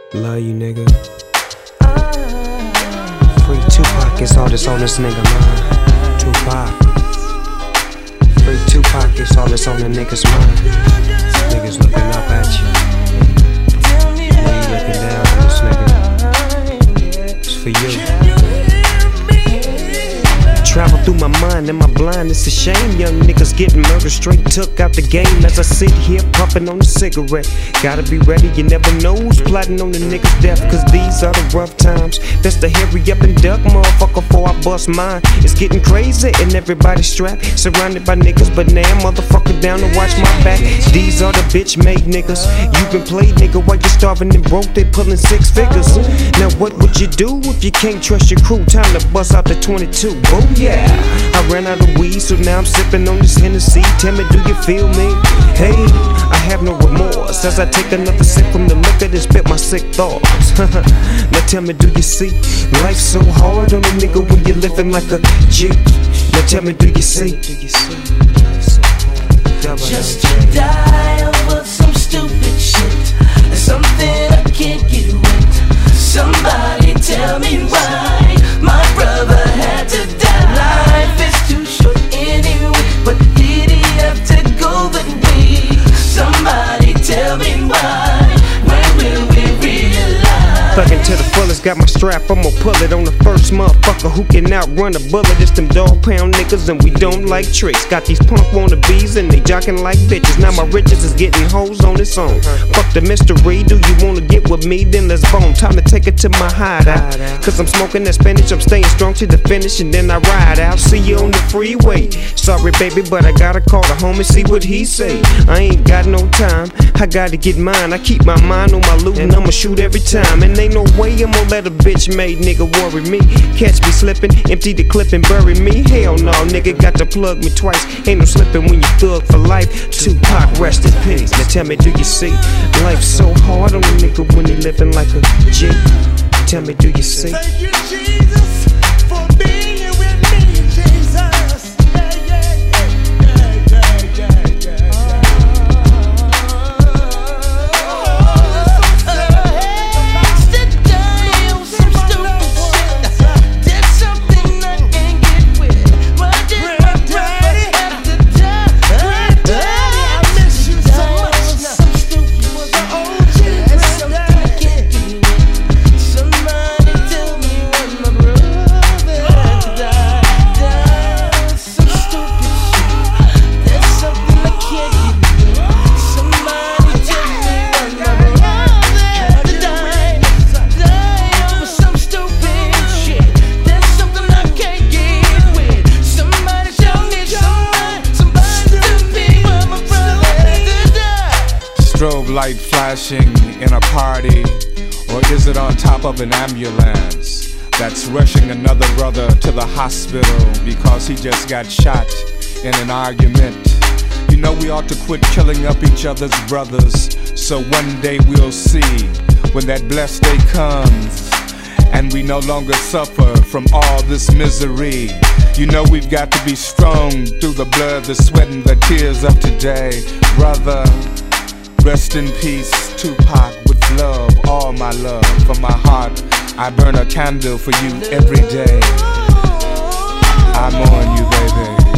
Love you, nigga. Free Tupac, it's all that's on this nigga mind. Tupac. Free Tupac, it's all that's on the nigga's mind. Niggas looking up at you. When you looking down on this nigga, it's for you. Travel through my mind and my blind, it's a shame. Young niggas getting murdered, straight took out the game. As I sit here puffing on a cigarette, gotta be ready, you never know who's plotting on the niggas' death. Cause these are the rough times. Best to hurry up and duck, motherfucker, before I bust mine. It's getting crazy and everybody's strapped, surrounded by niggas, but now motherfucker down to watch my back. These are the bitch-made niggas. You been played, nigga, while you starving and broke, they pulling 6 figures. Now what would you do if you can't trust your crew? Time to bust out the 22, boom. Yeah, I ran out of weed, so now I'm sipping on this Hennessy. Tell me, do you feel me? Hey, I have no remorse as I take another sip from the liquor that spit my sick thoughts. Now tell me, do you see? Life's so hard on a nigga when you're living like a G. Now tell me, do you see? Just to die over some stupid shit, something I can't get with. Somebody tell me why my brother had to die. Life is too short anyway, but did he have to go that way? Somebody tell me why. When will we realize? Thuggin' to the fullest, got my strap, I'ma pull it on the first motherfucker who can outrun a bullet. It's them dog pound niggas and we don't like tricks. Got these punk wannabes and they jockin' like bitches. Now my riches is getting hoes on its own. Fuck the mystery, do you wanna get with me? Then let's bone. Time to take it to my hideout, cause I'm smoking that spinach, I'm staying strong to the finish and then I ride out. See you on the freeway. Sorry baby, but I gotta call the homie, see what he say. I ain't got no time, I gotta get mine. I keep my mind on my loot and I'ma shoot every time. And ain't no way I'm gonna let a bitch made nigga worry me. Catch me slipping, empty the clip and bury me. Hell no, nigga got to plug me twice. Ain't no slipping when you thug for life. Tupac, rest in peace. Now tell me, do you see? Life's so hard on a nigga when he living like a G. Tell me, do you see? Thank you, Jesus, for being with me, Jesus. Strobe light flashing in a party, or is it on top of an ambulance that's rushing another brother to the hospital because he just got shot in an argument? You know we ought to quit killing up each other's brothers, so one day we'll see when that blessed day comes and we no longer suffer from all this misery. You know we've got to be strong through the blood, the sweat and the tears of today. Brother, rest in peace, Tupac, with love, all my love. From my heart, I burn a candle for you every day. I mourn you, baby.